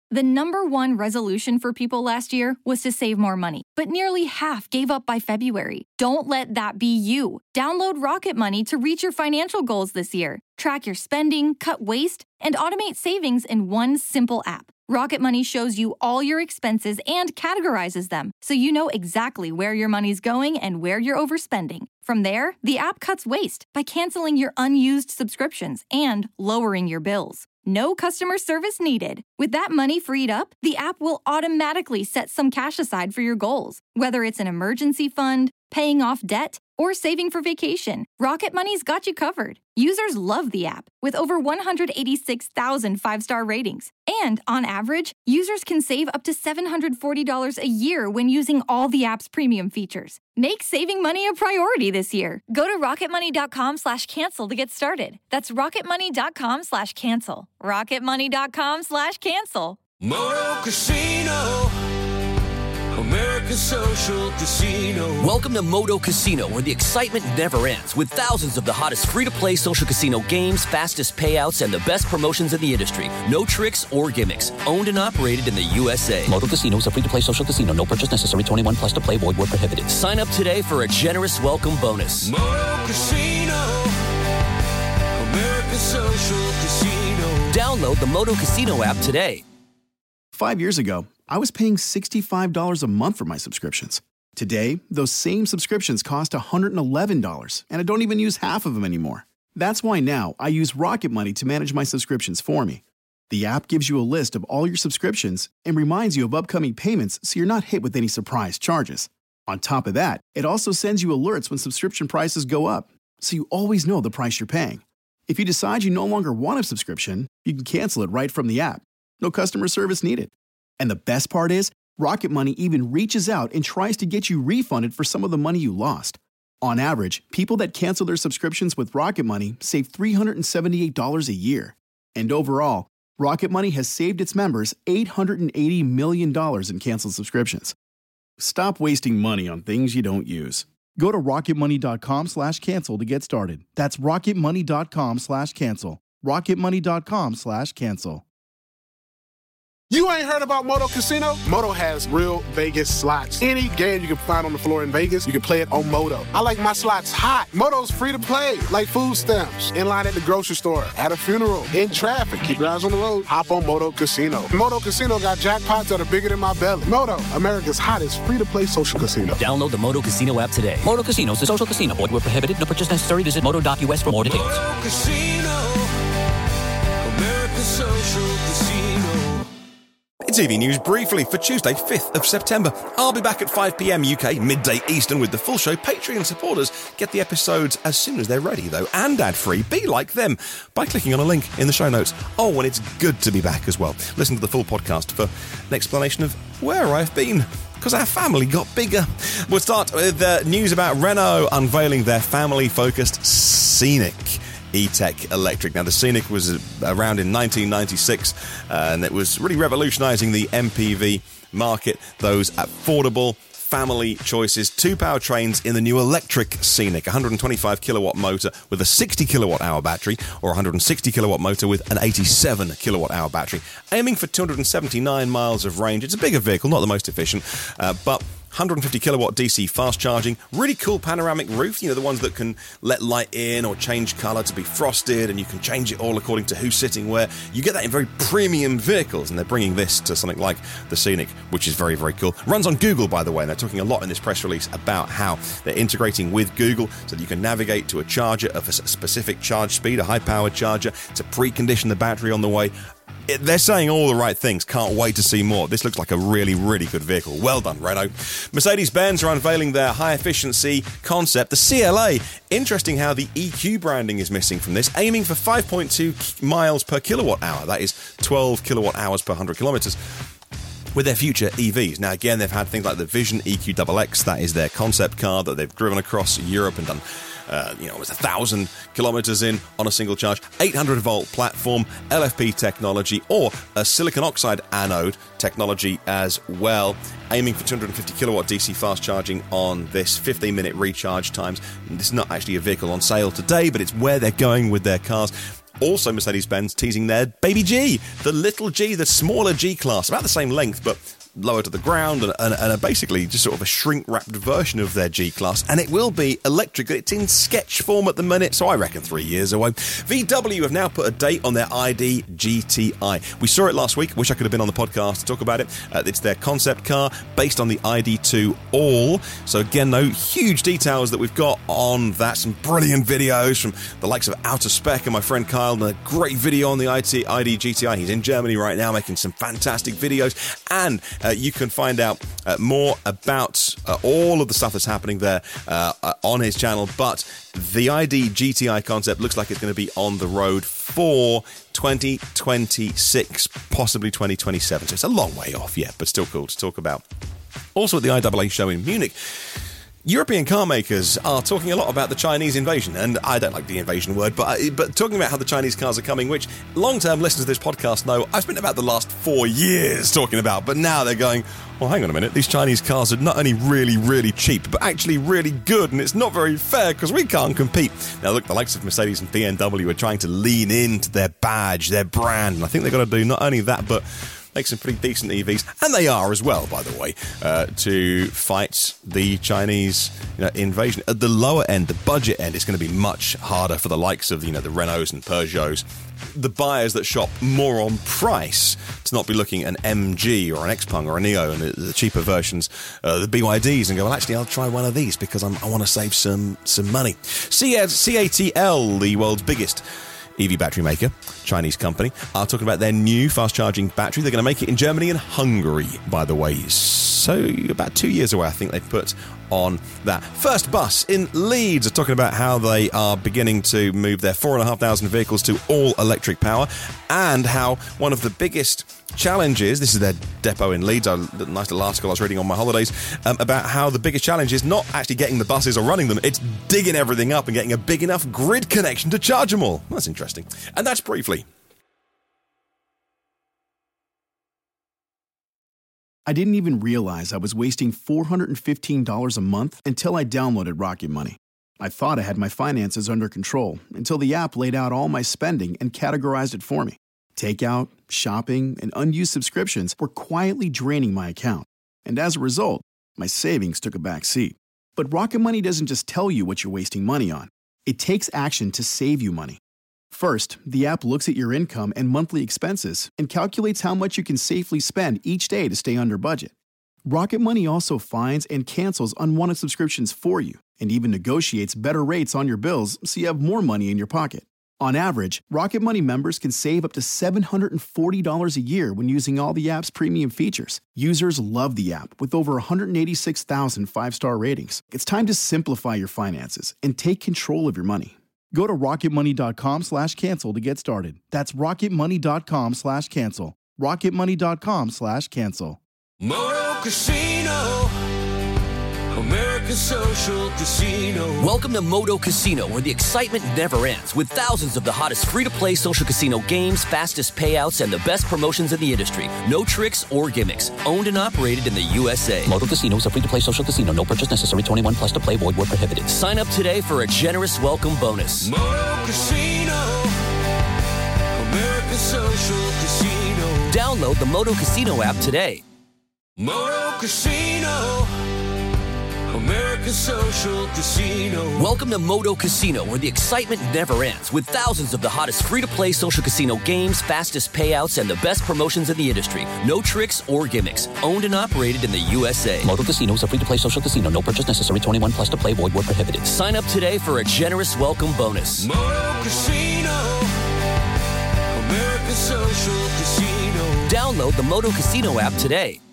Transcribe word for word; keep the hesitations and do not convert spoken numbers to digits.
The number one resolution for people last year was to save more money, but nearly half gave up by February. Don't let that be you. Download Rocket Money to reach your financial goals this year. Track your spending, cut waste, and automate savings in one simple app. Rocket Money shows you all your expenses and categorizes them, so you know exactly where your money's going and where you're overspending. From there, the app cuts waste by canceling your unused subscriptions and lowering your bills. No customer service needed. With that money freed up, the app will automatically set some cash aside for your goals. Whether it's an emergency fund, paying off debt, or saving for vacation, Rocket Money's got you covered. Users love the app, with over one hundred eighty-six thousand five-star ratings. And on average, users can save up to seven hundred forty dollars a year when using all the app's premium features. Make saving money a priority this year. Go to rocketmoney.com slash cancel to get started. That's rocketmoney.com slash cancel. rocketmoney.com slash cancel. Moto Casino, America's social casino. Welcome to Moto Casino, where the excitement never ends, with thousands of the hottest free-to-play social casino games, fastest payouts, and the best promotions in the industry. No tricks or gimmicks. Owned and operated in the U S A. Moto Casino is a free-to-play social casino. No purchase necessary. twenty-one plus to play. Void where prohibited. Sign up today for a generous welcome bonus. Moto Casino, America's social casino. Download the Moto Casino app today. Five years ago, I was paying sixty-five dollars a month for my subscriptions. Today, those same subscriptions cost one hundred eleven dollars, and I don't even use half of them anymore. That's why now I use Rocket Money to manage my subscriptions for me. The app gives you a list of all your subscriptions and reminds you of upcoming payments so you're not hit with any surprise charges. On top of that, it also sends you alerts when subscription prices go up, so you always know the price you're paying. If you decide you no longer want a subscription, you can cancel it right from the app. No customer service needed. And the best part is, Rocket Money even reaches out and tries to get you refunded for some of the money you lost. On average, people that cancel their subscriptions with Rocket Money save three hundred seventy-eight dollars a year. And overall, Rocket Money has saved its members eight hundred eighty million dollars in canceled subscriptions. Stop wasting money on things you don't use. Go to rocketmoney.com slash cancel to get started. That's rocketmoney.com slash cancel. rocketmoney.com slash cancel. You ain't heard about Moto Casino? Moto has real Vegas slots. Any game you can find on the floor in Vegas, you can play it on Moto. I like my slots hot. Moto's free to play, like food stamps. In line at the grocery store, at a funeral, in traffic. Keep your eyes on the road. Hop on Moto Casino. Moto Casino got jackpots that are bigger than my belly. Moto, America's hottest free-to-play social casino. Download the Moto Casino app today. Moto Casino is a social casino. Void where prohibited. No purchase necessary. Visit moto dot u s for more details. Moto Casino, America's social casino. It's E V News briefly for Tuesday, fifth of September. I'll be back at five p.m. U K, midday Eastern with the full show. Patreon supporters get the episodes as soon as they're ready, though, and ad-free. Be like them by clicking on a link in the show notes. Oh, and it's good to be back as well. Listen to the full podcast for an explanation of where I've been, because our family got bigger. We'll start with uh, news about Renault unveiling their family-focused Scenic E-Tech Electric. Now, the Scenic was around in nineteen ninety-six, uh, and it was really revolutionising the M P V market. Those affordable family choices. Two powertrains in the new electric Scenic. one hundred twenty-five kilowatt motor with a sixty kilowatt hour battery, or one hundred sixty kilowatt motor with an eighty-seven kilowatt hour battery. Aiming for two hundred seventy-nine miles of range. It's a bigger vehicle, not the most efficient, uh, but one hundred fifty kilowatt D C fast charging, really cool panoramic roof, you know, the ones that can let light in or change colour to be frosted, and you can change it all according to who's sitting where. You get that in very premium vehicles, and they're bringing this to something like the Scenic, which is very, very cool. Runs on Google, by the way, and they're talking a lot in this press release about how they're integrating with Google so that you can navigate to a charger of a specific charge speed, a high-powered charger, to precondition the battery on the way. It, they're saying all the right things. Can't wait to see more. This looks like a really, really good vehicle. Well done, Renault. Mercedes-Benz are unveiling their high-efficiency concept, the C L A. Interesting how the E Q branding is missing from this, aiming for five point two miles per kilowatt hour. That is twelve kilowatt hours per one hundred kilometres. With their future E Vs. Now, again, they've had things like the Vision E Q X X. That is their concept car that they've driven across Europe and done Uh, you know, it was a thousand kilometres in on a single charge, eight hundred volt platform, L F P technology, or a silicon oxide anode technology as well, aiming for two hundred fifty kilowatt D C fast charging on this, fifteen minute recharge times. This is not actually a vehicle on sale today, but it's where they're going with their cars. Also, Mercedes-Benz teasing their Baby G, the little G, the smaller G-Class, about the same length, but lower to the ground, and, and, and basically just sort of a shrink-wrapped version of their G-Class, and it will be electric. It's in sketch form at the minute, so I reckon three years away. V W have now put a date on their I D G T I. We saw it last week. Wish I could have been on the podcast to talk about it. Uh, it's their concept car based on the I D two All. So again, no huge details that we've got on that. Some brilliant videos from the likes of Outer Spec and my friend Kyle, and a great video on the I D G T I. He's in Germany right now making some fantastic videos, and uh, you can find out uh, more about uh, all of the stuff that's happening there uh, uh, on his channel. But the I D G T I concept looks like it's going to be on the road for twenty twenty-six, possibly twenty twenty-seven. So it's a long way off yet, but still cool to talk about. Also at the I A A show in Munich, European car makers are talking a lot about the Chinese invasion, and I don't like the invasion word, but but talking about how the Chinese cars are coming, which long-term listeners to this podcast know I've spent about the last four years talking about, but now they're going, well, hang on a minute, these Chinese cars are not only really, really cheap, but actually really good, and it's not very fair because we can't compete. Now, look, the likes of Mercedes and B M W are trying to lean into their badge, their brand, and I think they've got to do not only that, but make some pretty decent E Vs, and they are as well, by the way, uh, to fight the Chinese you know, invasion. At the lower end, the budget end, it's going to be much harder for the likes of you know the Renaults and Peugeots, the buyers that shop more on price, to not be looking at an M G or an Xpeng or a Neo and the, the cheaper versions, uh, the B Y Ds, and go, well, actually, I'll try one of these because I'm, I want to save some some money. C A T L, the world's biggest E V battery maker, Chinese company, are talking about their new fast-charging battery. They're going to make it in Germany and Hungary, by the way. So about two years away, I think they put on that. First Bus in Leeds are talking about how they are beginning to move their four thousand five hundred vehicles to all-electric power, and how one of the biggest challenges, this is their depot in Leeds, a nice little article I was reading on my holidays, um, about how the biggest challenge is not actually getting the buses or running them, it's digging everything up and getting a big enough grid connection to charge them all. That's interesting. And that's briefly. I didn't even realize I was wasting four hundred fifteen dollars a month until I downloaded Rocket Money. I thought I had my finances under control until the app laid out all my spending and categorized it for me. Takeout, shopping, and unused subscriptions were quietly draining my account. And as a result, my savings took a back seat. But Rocket Money doesn't just tell you what you're wasting money on. It takes action to save you money. First, the app looks at your income and monthly expenses and calculates how much you can safely spend each day to stay under budget. Rocket Money also finds and cancels unwanted subscriptions for you and even negotiates better rates on your bills so you have more money in your pocket. On average, Rocket Money members can save up to seven hundred forty dollars a year when using all the app's premium features. Users love the app with over one hundred eighty-six thousand five-star ratings. It's time to simplify your finances and take control of your money. Go to rocketmoney.com slash cancel to get started. That's rocketmoney.com slash cancel. rocketmoney.com slash cancel. Moto Casino, America's social casino. Welcome to Moto Casino, where the excitement never ends, with thousands of the hottest free-to-play social casino games, fastest payouts, and the best promotions in the industry. No tricks or gimmicks. Owned and operated in the U S A. Moto Casino is a free-to-play social casino. No purchase necessary. twenty-one plus to play. Void where prohibited. Sign up today for a generous welcome bonus. Moto Casino, America's social casino. Download the Moto Casino app today. Moto Casino, America's social casino. Welcome to Moto Casino, where the excitement never ends, with thousands of the hottest free-to-play social casino games, fastest payouts, and the best promotions in the industry. No tricks or gimmicks. Owned and operated in the U S A. Moto Casino is a free-to-play social casino. No purchase necessary. twenty-one plus to play. Void where prohibited. Sign up today for a generous welcome bonus. Moto Casino, America's social casino. Download the Moto Casino app today.